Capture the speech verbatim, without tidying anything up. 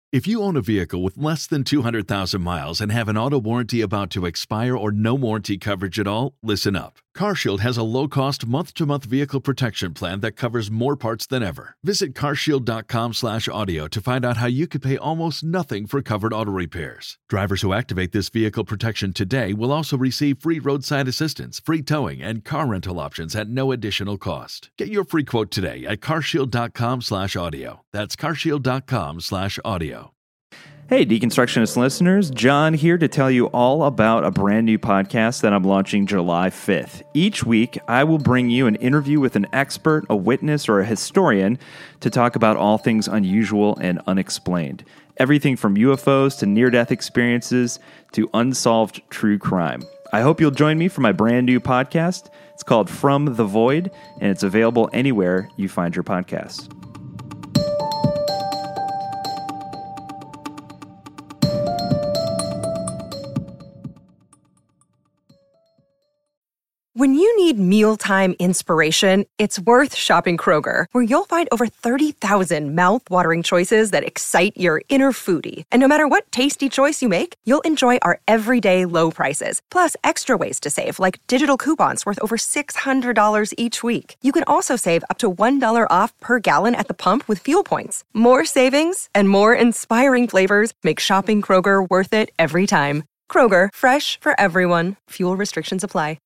If you own a vehicle with less than two hundred thousand miles and have an auto warranty about to expire or no warranty coverage at all, listen up. CarShield has a low-cost month-to-month vehicle protection plan that covers more parts than ever. Visit carshield.com slash audio to find out how you could pay almost nothing for covered auto repairs. Drivers who activate this vehicle protection today will also receive free roadside assistance, free towing, and car rental options at no additional cost. Get your free quote today at carshield.com slash audio. That's carshield.com slash audio. Hey, Deconstructionist listeners, John here to tell you all about a brand new podcast that I'm launching July fifth. Each week, I will bring you an interview with an expert, a witness, or a historian to talk about all things unusual and unexplained. Everything from U F Os to near-death experiences to unsolved true crime. I hope you'll join me for my brand new podcast. It's called From the Void, and it's available anywhere you find your podcasts. When you need mealtime inspiration, it's worth shopping Kroger, where you'll find over thirty thousand mouth-watering choices that excite your inner foodie. And no matter what tasty choice you make, you'll enjoy our everyday low prices, plus extra ways to save, like digital coupons worth over six hundred dollars each week. You can also save up to one dollar off per gallon at the pump with fuel points. More savings and more inspiring flavors make shopping Kroger worth it every time. Kroger, fresh for everyone. Fuel restrictions apply.